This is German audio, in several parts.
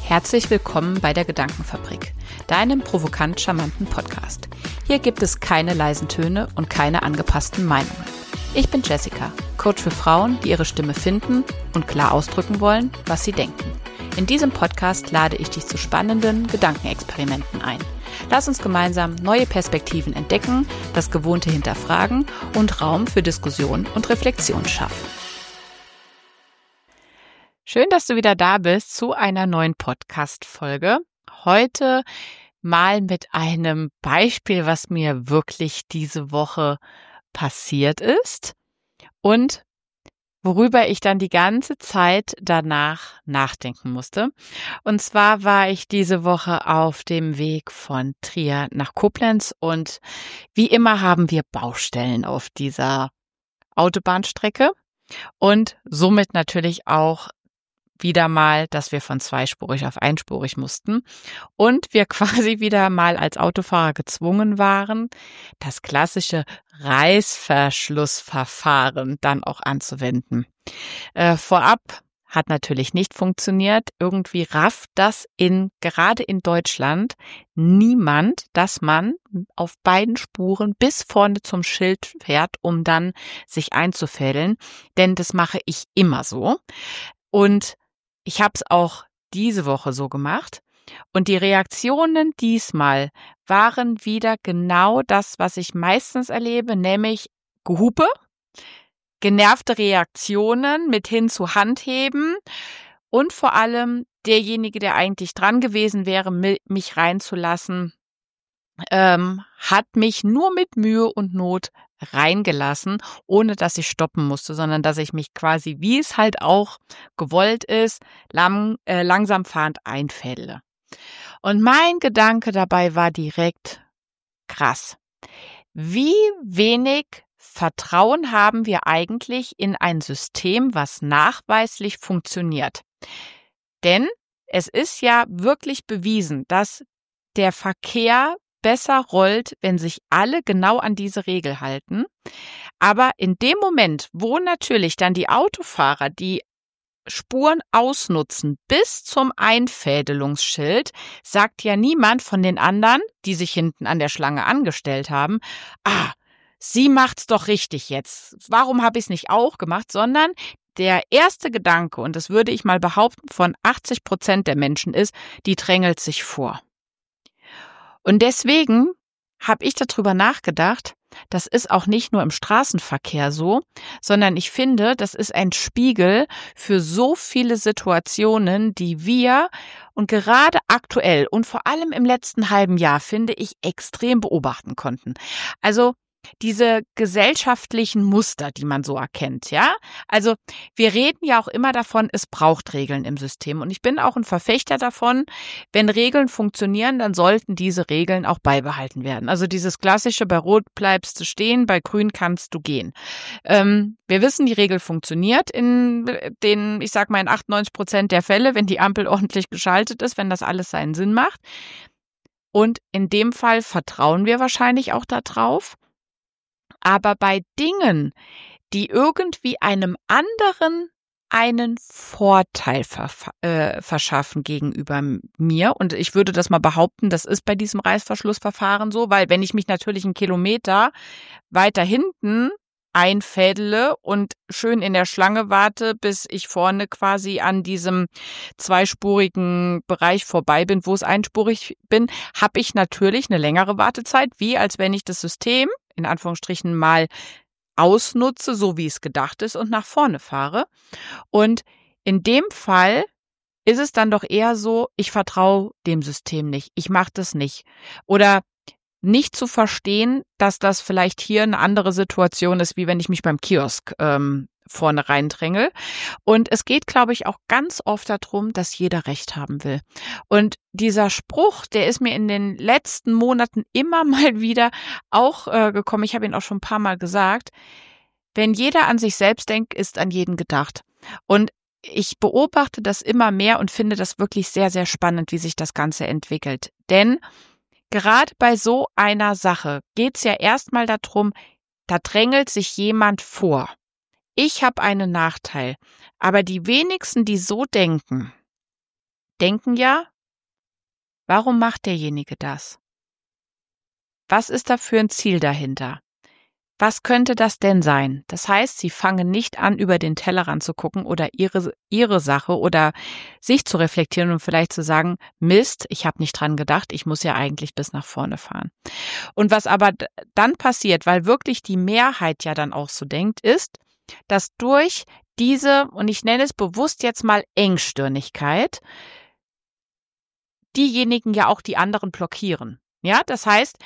Herzlich willkommen bei der Gedankenfabrik, deinem provokant charmanten Podcast. Hier gibt es keine leisen Töne und keine angepassten Meinungen. Ich bin Jessica, Coach für Frauen, die ihre Stimme finden und klar ausdrücken wollen, was sie denken. In diesem Podcast lade ich dich zu spannenden Gedankenexperimenten ein. Lass uns gemeinsam neue Perspektiven entdecken, das Gewohnte hinterfragen und Raum für Diskussion und Reflexion schaffen. Schön, dass du wieder da bist zu einer neuen Podcast-Folge. Heute mal mit einem Beispiel, was mir wirklich diese Woche passiert ist und worüber ich dann die ganze Zeit danach nachdenken musste. Und zwar war ich diese Woche auf dem Weg von Trier nach Koblenz und wie immer haben wir Baustellen auf dieser Autobahnstrecke und somit natürlich auch wieder mal, dass wir von zweispurig auf einspurig mussten und wir quasi wieder mal als Autofahrer gezwungen waren, das klassische Reißverschlussverfahren dann auch anzuwenden. Vorab hat natürlich nicht funktioniert. Irgendwie rafft das gerade in Deutschland niemand, dass man auf beiden Spuren bis vorne zum Schild fährt, um dann sich einzufädeln. Denn das mache ich immer so. Und ich habe es auch diese Woche so gemacht und die Reaktionen diesmal waren wieder genau das, was ich meistens erlebe, nämlich Gehupe, genervte Reaktionen mit hin zu Handheben und vor allem derjenige, der eigentlich dran gewesen wäre, mich reinzulassen, hat mich nur mit Mühe und Not reingelassen, ohne dass ich stoppen musste, sondern dass ich mich quasi, wie es halt auch gewollt ist, langsam fahrend einfädle. Und mein Gedanke dabei war direkt krass. Wie wenig Vertrauen haben wir eigentlich in ein System, was nachweislich funktioniert? Denn es ist ja wirklich bewiesen, dass der Verkehr besser rollt, wenn sich alle genau an diese Regel halten. Aber in dem Moment, wo natürlich dann die Autofahrer die Spuren ausnutzen bis zum Einfädelungsschild, sagt ja niemand von den anderen, die sich hinten an der Schlange angestellt haben, sie macht's doch richtig jetzt. Warum habe ich es nicht auch gemacht? Sondern der erste Gedanke, und das würde ich mal behaupten, von 80% der Menschen ist, die drängelt sich vor. Und deswegen habe ich darüber nachgedacht, das ist auch nicht nur im Straßenverkehr so, sondern ich finde, das ist ein Spiegel für so viele Situationen, die wir und gerade aktuell und vor allem im letzten halben Jahr, finde ich, extrem beobachten konnten. Also diese gesellschaftlichen Muster, die man so erkennt, ja? Also wir reden ja auch immer davon, es braucht Regeln im System. Und ich bin auch ein Verfechter davon, wenn Regeln funktionieren, dann sollten diese Regeln auch beibehalten werden. Also dieses klassische, bei Rot bleibst du stehen, bei Grün kannst du gehen. Wir wissen, die Regel funktioniert in den, ich sag mal, in 98% der Fälle, wenn die Ampel ordentlich geschaltet ist, wenn das alles seinen Sinn macht. Und in dem Fall vertrauen wir wahrscheinlich auch darauf. Aber bei Dingen, die irgendwie einem anderen einen Vorteil verschaffen gegenüber mir, und ich würde das mal behaupten, das ist bei diesem Reißverschlussverfahren so, weil wenn ich mich natürlich einen Kilometer weiter hinten einfädele und schön in der Schlange warte, bis ich vorne quasi an diesem zweispurigen Bereich vorbei bin, wo es einspurig bin, habe ich natürlich eine längere Wartezeit, wie als wenn ich das System in Anführungsstrichen mal ausnutze, so wie es gedacht ist und nach vorne fahre. Und in dem Fall ist es dann doch eher so, ich vertraue dem System nicht, ich mache das nicht. Oder nicht zu verstehen, dass das vielleicht hier eine andere Situation ist, wie wenn ich mich beim Kiosk vorne reindrängel. Und es geht, glaube ich, auch ganz oft darum, dass jeder Recht haben will. Und dieser Spruch, der ist mir in den letzten Monaten immer mal wieder auch gekommen. Ich habe ihn auch schon ein paar Mal gesagt. Wenn jeder an sich selbst denkt, ist an jeden gedacht. Und ich beobachte das immer mehr und finde das wirklich sehr, sehr spannend, wie sich das Ganze entwickelt. Denn gerade bei so einer Sache geht es ja erstmal darum, da drängelt sich jemand vor. Ich habe einen Nachteil, aber die wenigsten, die so denken, denken ja, warum macht derjenige das? Was ist da für ein Ziel dahinter? Was könnte das denn sein? Das heißt, sie fangen nicht an, über den Tellerrand zu gucken oder ihre Sache oder sich zu reflektieren und vielleicht zu sagen, Mist, ich habe nicht dran gedacht, ich muss ja eigentlich bis nach vorne fahren. Und was aber dann passiert, weil wirklich die Mehrheit ja dann auch so denkt, ist, dass durch diese, und ich nenne es bewusst jetzt mal Engstirnigkeit, diejenigen ja auch die anderen blockieren. Ja, das heißt,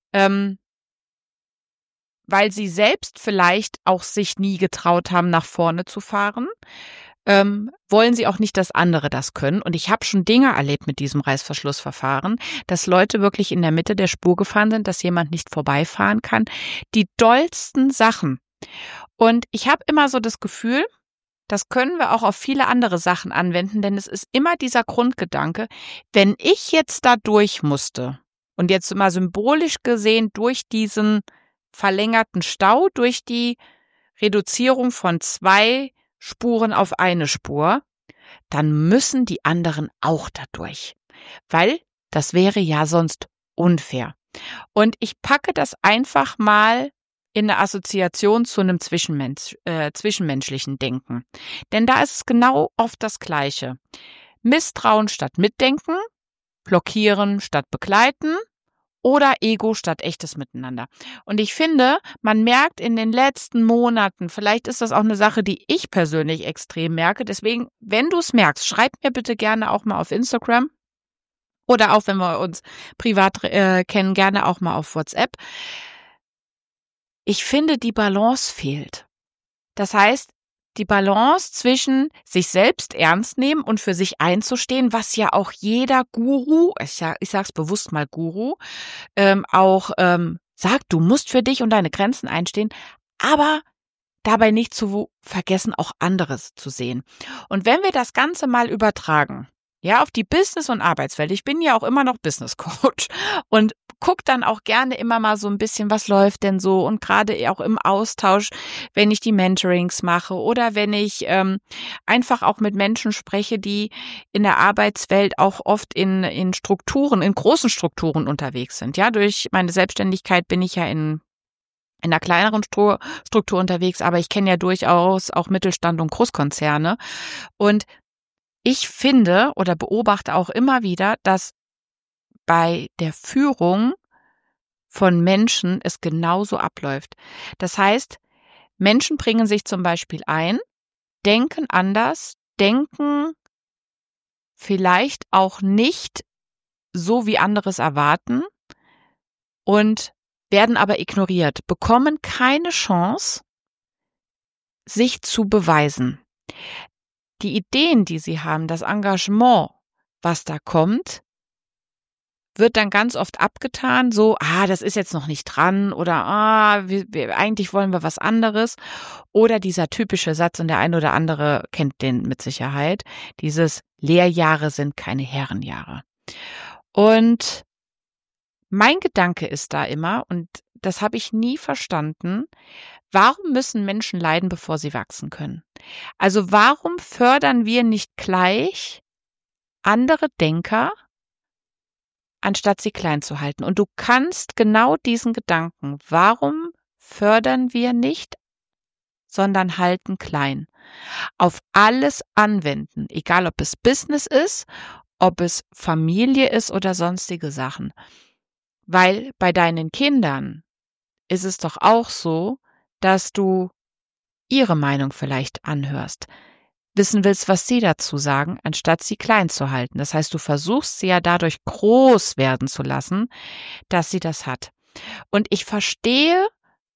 weil sie selbst vielleicht auch sich nie getraut haben, nach vorne zu fahren, wollen sie auch nicht, dass andere das können. Und ich habe schon Dinge erlebt mit diesem Reißverschlussverfahren, dass Leute wirklich in der Mitte der Spur gefahren sind, dass jemand nicht vorbeifahren kann. Die dollsten Sachen. Und ich habe immer so das Gefühl, das können wir auch auf viele andere Sachen anwenden, denn es ist immer dieser Grundgedanke, wenn ich jetzt da durch musste und jetzt mal symbolisch gesehen durch diesen verlängerten Stau, durch die Reduzierung von 2 Spuren auf eine Spur, dann müssen die anderen auch da durch, weil das wäre ja sonst unfair. Und ich packe das einfach mal in eine Assoziation zu einem zwischenmenschlichen Denken. Denn da ist es genau oft das Gleiche. Misstrauen statt Mitdenken, Blockieren statt Begleiten oder Ego statt echtes Miteinander. Und ich finde, man merkt in den letzten Monaten, vielleicht ist das auch eine Sache, die ich persönlich extrem merke, deswegen, wenn du es merkst, schreib mir bitte gerne auch mal auf Instagram oder auch, wenn wir uns privat kennen, gerne auch mal auf WhatsApp. Ich finde, die Balance fehlt. Das heißt, die Balance zwischen sich selbst ernst nehmen und für sich einzustehen, was ja auch jeder Guru, ich sag's bewusst mal Guru, auch sagt, du musst für dich und deine Grenzen einstehen, aber dabei nicht zu vergessen, auch anderes zu sehen. Und wenn wir das Ganze mal übertragen, ja, auf die Business- und Arbeitswelt. Ich bin ja auch immer noch Business Coach und guck dann auch gerne immer mal so ein bisschen, was läuft denn so und gerade auch im Austausch, wenn ich die Mentorings mache oder wenn ich einfach auch mit Menschen spreche, die in der Arbeitswelt auch oft in Strukturen, in großen Strukturen unterwegs sind. Ja, durch meine Selbstständigkeit bin ich ja in einer kleineren Struktur unterwegs, aber ich kenne ja durchaus auch Mittelstand und Großkonzerne. Und ich finde oder beobachte auch immer wieder, dass bei der Führung von Menschen es genauso abläuft. Das heißt, Menschen bringen sich zum Beispiel ein, denken anders, denken vielleicht auch nicht so, wie andere es erwarten und werden aber ignoriert, bekommen keine Chance, sich zu beweisen. Die Ideen, die sie haben, das Engagement, was da kommt, wird dann ganz oft abgetan, so, das ist jetzt noch nicht dran oder eigentlich wollen wir was anderes. Oder dieser typische Satz, und der eine oder andere kennt den mit Sicherheit, dieses Lehrjahre sind keine Herrenjahre. Und mein Gedanke ist da immer, und das habe ich nie verstanden, warum müssen Menschen leiden, bevor sie wachsen können? Also warum fördern wir nicht gleich andere Denker, anstatt sie klein zu halten? Und du kannst genau diesen Gedanken, warum fördern wir nicht, sondern halten klein, auf alles anwenden, egal ob es Business ist, ob es Familie ist oder sonstige Sachen. Weil bei deinen Kindern ist es doch auch so, dass du ihre Meinung vielleicht anhörst, wissen willst, was sie dazu sagen, anstatt sie klein zu halten. Das heißt, du versuchst sie ja dadurch groß werden zu lassen, dass sie das hat. Und ich verstehe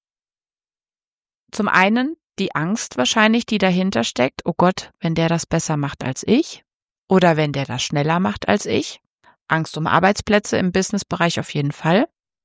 zum einen die Angst wahrscheinlich, die dahinter steckt. Oh Gott, wenn der das besser macht als ich oder wenn der das schneller macht als ich. Angst um Arbeitsplätze im Businessbereich auf jeden Fall.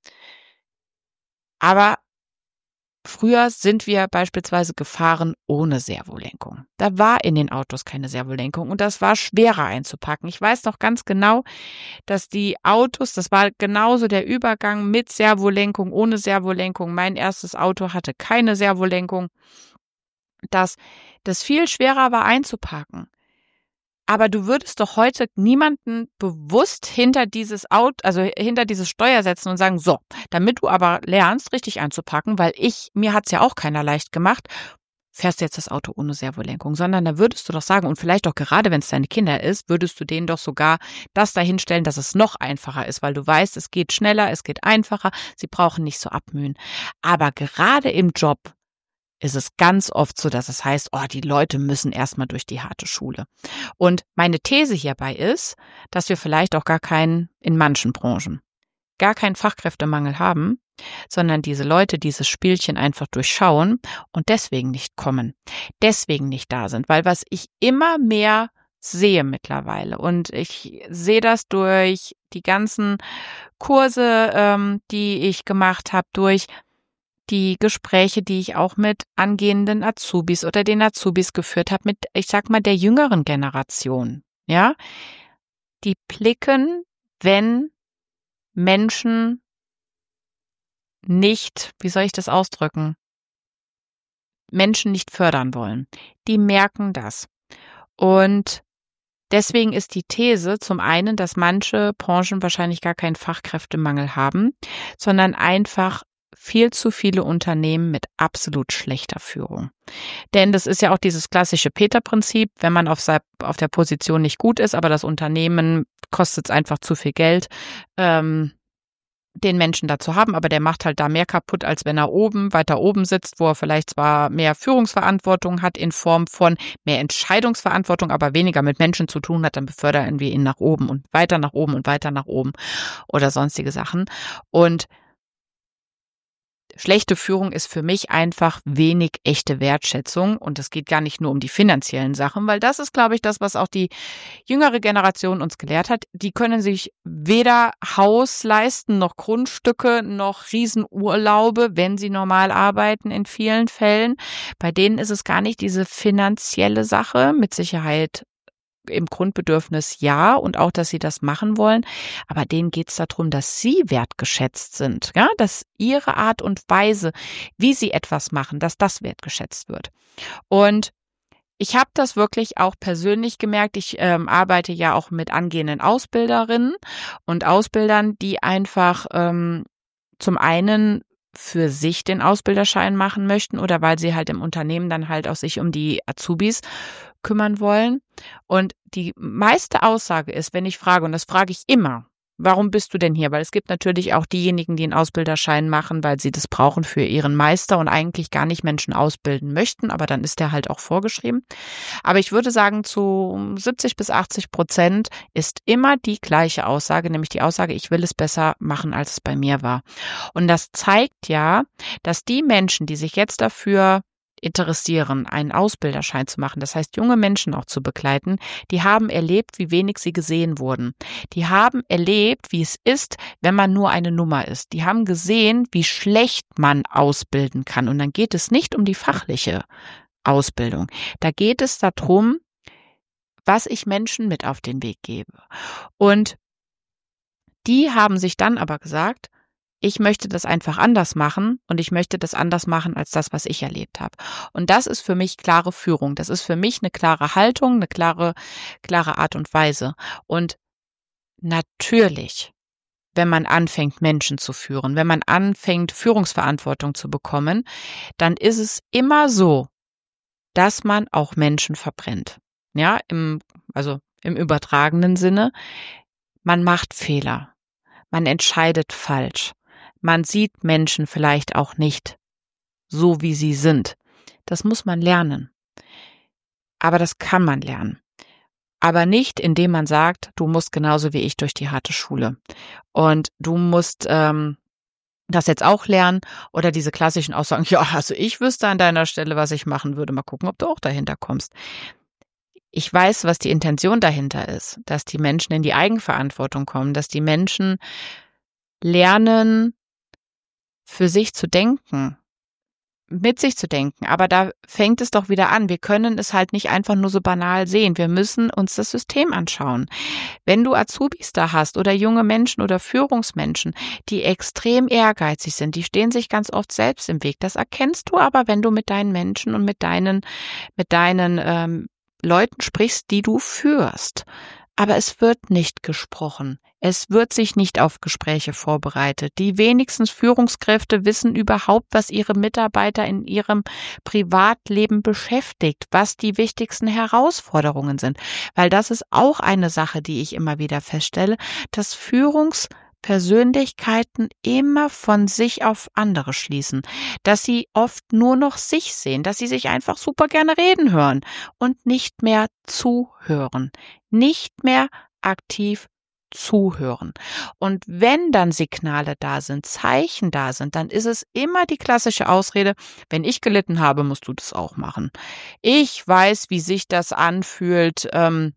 Aber früher sind wir beispielsweise gefahren ohne Servolenkung. Da war in den Autos keine Servolenkung und das war schwerer einzupacken. Ich weiß noch ganz genau, dass die Autos, das war genauso der Übergang mit Servolenkung, ohne Servolenkung. Mein erstes Auto hatte keine Servolenkung, dass das viel schwerer war einzupacken. Aber du würdest doch heute niemanden bewusst hinter dieses hinter dieses Steuer setzen und sagen, so, damit du aber lernst, richtig einzupacken, weil mir hat's ja auch keiner leicht gemacht, fährst du jetzt das Auto ohne Servolenkung, sondern da würdest du doch sagen, und vielleicht auch gerade, wenn es deine Kinder ist, würdest du denen doch sogar das dahinstellen, dass es noch einfacher ist, weil du weißt, es geht schneller, es geht einfacher, sie brauchen nicht so abmühen. Aber gerade im Job ist es ganz oft so, dass es heißt, die Leute müssen erstmal durch die harte Schule. Und meine These hierbei ist, dass wir vielleicht auch in manchen Branchen, gar keinen Fachkräftemangel haben, sondern diese Leute dieses Spielchen einfach durchschauen und deswegen nicht kommen, deswegen nicht da sind. Weil was ich immer mehr sehe mittlerweile, und ich sehe das durch die ganzen Kurse, die ich gemacht habe, durch die Gespräche, die ich auch mit angehenden Azubis oder den Azubis geführt habe, mit, ich sag mal, der jüngeren Generation, ja, die blicken, wenn Menschen nicht, wie soll ich das ausdrücken, Menschen nicht fördern wollen. Die merken das. Und deswegen ist die These zum einen, dass manche Branchen wahrscheinlich gar keinen Fachkräftemangel haben, sondern einfach viel zu viele Unternehmen mit absolut schlechter Führung. Denn das ist ja auch dieses klassische Peter-Prinzip, wenn man auf der Position nicht gut ist, aber das Unternehmen kostet es einfach zu viel Geld, den Menschen dazu haben, aber der macht halt da mehr kaputt, als wenn er weiter oben sitzt, wo er vielleicht zwar mehr Führungsverantwortung hat in Form von mehr Entscheidungsverantwortung, aber weniger mit Menschen zu tun hat, dann befördern wir ihn nach oben und weiter nach oben und weiter nach oben oder sonstige Sachen. Und schlechte Führung ist für mich einfach wenig echte Wertschätzung, und es geht gar nicht nur um die finanziellen Sachen, weil das ist, glaube ich, das, was auch die jüngere Generation uns gelehrt hat. Die können sich weder Haus leisten, noch Grundstücke, noch Riesenurlaube, wenn sie normal arbeiten in vielen Fällen. Bei denen ist es gar nicht diese finanzielle Sache, mit Sicherheit im Grundbedürfnis ja, und auch, dass sie das machen wollen. Aber denen geht es darum, dass sie wertgeschätzt sind, ja, dass ihre Art und Weise, wie sie etwas machen, dass das wertgeschätzt wird. Und ich habe das wirklich auch persönlich gemerkt. Ich arbeite ja auch mit angehenden Ausbilderinnen und Ausbildern, die einfach zum einen für sich den Ausbilderschein machen möchten oder weil sie halt im Unternehmen dann halt auch sich um die Azubis kümmern wollen. Und die meiste Aussage ist, wenn ich frage, und das frage ich immer, warum bist du denn hier? Weil es gibt natürlich auch diejenigen, die einen Ausbilderschein machen, weil sie das brauchen für ihren Meister und eigentlich gar nicht Menschen ausbilden möchten, aber dann ist der halt auch vorgeschrieben. Aber ich würde sagen, zu 70-80% ist immer die gleiche Aussage, nämlich die Aussage, ich will es besser machen, als es bei mir war. Und das zeigt ja, dass die Menschen, die sich jetzt dafür interessieren, einen Ausbilderschein zu machen, das heißt, junge Menschen auch zu begleiten, die haben erlebt, wie wenig sie gesehen wurden. Die haben erlebt, wie es ist, wenn man nur eine Nummer ist. Die haben gesehen, wie schlecht man ausbilden kann. Und dann geht es nicht um die fachliche Ausbildung. Da geht es darum, was ich Menschen mit auf den Weg gebe. Und die haben sich dann aber gesagt, ich möchte das einfach anders machen und ich möchte das anders machen als das, was ich erlebt habe. Und das ist für mich klare Führung. Das ist für mich eine klare Haltung, eine klare Art und Weise. Und natürlich, wenn man anfängt, Menschen zu führen, wenn man anfängt, Führungsverantwortung zu bekommen, dann ist es immer so, dass man auch Menschen verbrennt. Ja, im übertragenen Sinne. Man macht Fehler. Man entscheidet falsch. Man sieht Menschen vielleicht auch nicht so, wie sie sind. Das muss man lernen. Aber das kann man lernen. Aber nicht, indem man sagt, du musst genauso wie ich durch die harte Schule. Und du musst das jetzt auch lernen, oder diese klassischen Aussagen, ja, also ich wüsste an deiner Stelle, was ich machen würde. Mal gucken, ob du auch dahinter kommst. Ich weiß, was die Intention dahinter ist, dass die Menschen in die Eigenverantwortung kommen, dass die Menschen lernen, für sich zu denken, mit sich zu denken. Aber da fängt es doch wieder an. Wir können es halt nicht einfach nur so banal sehen. Wir müssen uns das System anschauen. Wenn du Azubis da hast oder junge Menschen oder Führungsmenschen, die extrem ehrgeizig sind, die stehen sich ganz oft selbst im Weg. Das erkennst du aber, wenn du mit deinen Menschen und mit deinen Leuten sprichst, die du führst. Aber es wird nicht gesprochen. Es wird sich nicht auf Gespräche vorbereitet. Die wenigsten Führungskräfte wissen überhaupt, was ihre Mitarbeiter in ihrem Privatleben beschäftigt, was die wichtigsten Herausforderungen sind. Weil das ist auch eine Sache, die ich immer wieder feststelle, dass Führungspersönlichkeiten immer von sich auf andere schließen, dass sie oft nur noch sich sehen, dass sie sich einfach super gerne reden hören und nicht mehr zuhören, nicht mehr aktiv zuhören. Und wenn dann Signale da sind, Zeichen da sind, dann ist es immer die klassische Ausrede, wenn ich gelitten habe, musst du das auch machen. Ich weiß, wie sich das anfühlt,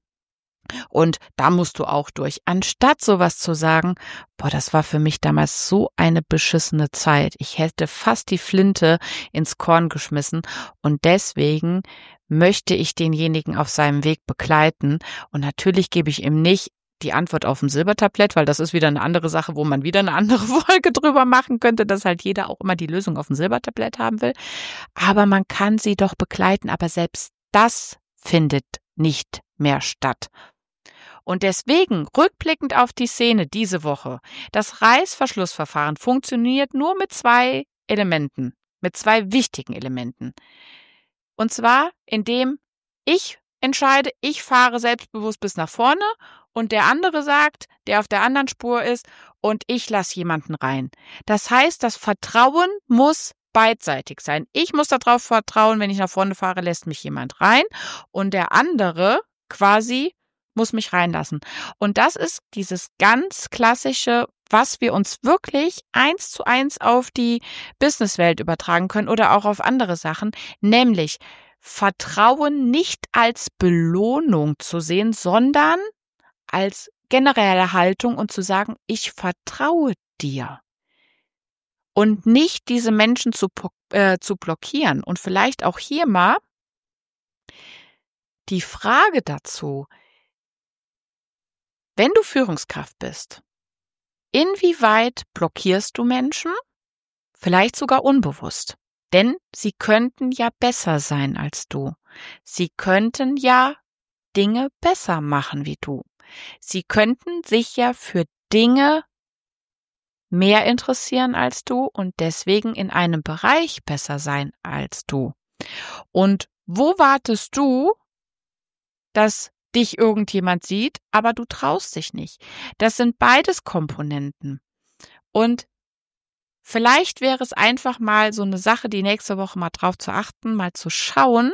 und da musst du auch durch. Anstatt sowas zu sagen, boah, das war für mich damals so eine beschissene Zeit. Ich hätte fast die Flinte ins Korn geschmissen und deswegen möchte ich denjenigen auf seinem Weg begleiten. Und natürlich gebe ich ihm nicht die Antwort auf dem Silbertablett, weil das ist wieder eine andere Sache, wo man wieder eine andere Folge drüber machen könnte, dass halt jeder auch immer die Lösung auf dem Silbertablett haben will. Aber man kann sie doch begleiten, aber selbst das findet nicht mehr statt. Und deswegen, rückblickend auf die Szene diese Woche, das Reißverschlussverfahren funktioniert nur mit 2 Elementen, mit 2 wichtigen Elementen. Und zwar, indem ich entscheide, ich fahre selbstbewusst bis nach vorne und der andere sagt, der auf der anderen Spur ist, und ich lasse jemanden rein. Das heißt, das Vertrauen muss beidseitig sein. Ich muss darauf vertrauen, wenn ich nach vorne fahre, lässt mich jemand rein und der andere quasi muss mich reinlassen. Und das ist dieses ganz klassische, was wir uns wirklich 1:1 auf die Businesswelt übertragen können oder auch auf andere Sachen, nämlich Vertrauen nicht als Belohnung zu sehen, sondern als generelle Haltung und zu sagen, ich vertraue dir. Und nicht diese Menschen zu blockieren. Und vielleicht auch hier mal die Frage dazu, wenn du Führungskraft bist, inwieweit blockierst du Menschen? Vielleicht sogar unbewusst. Denn sie könnten ja besser sein als du. Sie könnten ja Dinge besser machen wie du. Sie könnten sich ja für Dinge mehr interessieren als du und deswegen in einem Bereich besser sein als du. Und wo wartest du, dass dich irgendjemand sieht, aber du traust dich nicht? Das sind beides Komponenten. Und vielleicht wäre es einfach mal so eine Sache, die nächste Woche mal drauf zu achten, mal zu schauen,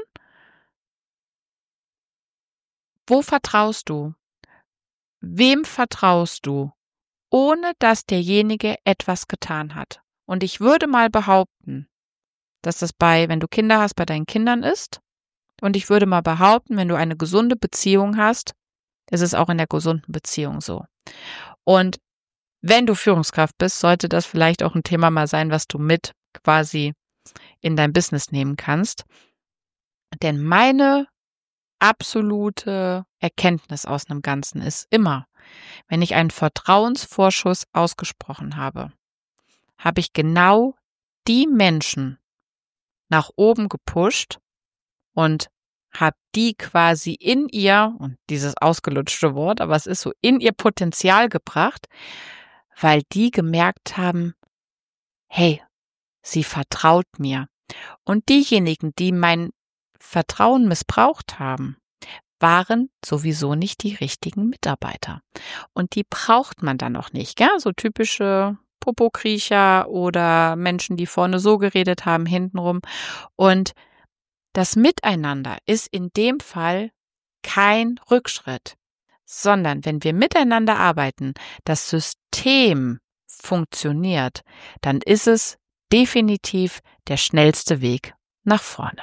wo vertraust du? Wem vertraust du? Ohne dass derjenige etwas getan hat. Und ich würde mal behaupten, dass das wenn du Kinder hast, bei deinen Kindern ist. Und ich würde mal behaupten, wenn du eine gesunde Beziehung hast, ist es auch in der gesunden Beziehung so. Und wenn du Führungskraft bist, sollte das vielleicht auch ein Thema mal sein, was du mit quasi in dein Business nehmen kannst. Denn meine absolute Erkenntnis aus dem Ganzen ist immer, wenn ich einen Vertrauensvorschuss ausgesprochen habe, habe ich genau die Menschen nach oben gepusht und habe die quasi in ihr, und dieses ausgelutschte Wort, aber es ist so, in ihr Potenzial gebracht, weil die gemerkt haben, hey, sie vertraut mir. Und diejenigen, die mein Vertrauen missbraucht haben, waren sowieso nicht die richtigen Mitarbeiter. Und die braucht man dann noch nicht, gell? So typische Popokriecher oder Menschen, die vorne so geredet haben, hintenrum. Und das Miteinander ist in dem Fall kein Rückschritt, sondern wenn wir miteinander arbeiten, das System funktioniert, dann ist es definitiv der schnellste Weg nach vorne.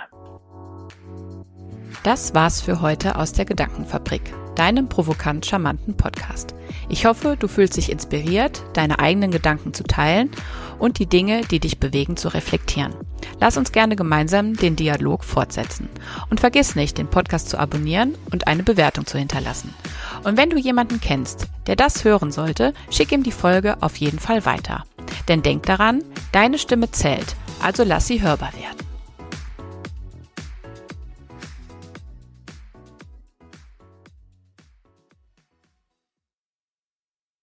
Das war's für heute aus der Gedankenfabrik, deinem provokant charmanten Podcast. Ich hoffe, du fühlst dich inspiriert, deine eigenen Gedanken zu teilen und die Dinge, die dich bewegen, zu reflektieren. Lass uns gerne gemeinsam den Dialog fortsetzen. Und vergiss nicht, den Podcast zu abonnieren und eine Bewertung zu hinterlassen. Und wenn du jemanden kennst, der das hören sollte, schick ihm die Folge auf jeden Fall weiter. Denn denk daran, deine Stimme zählt, also lass sie hörbar werden.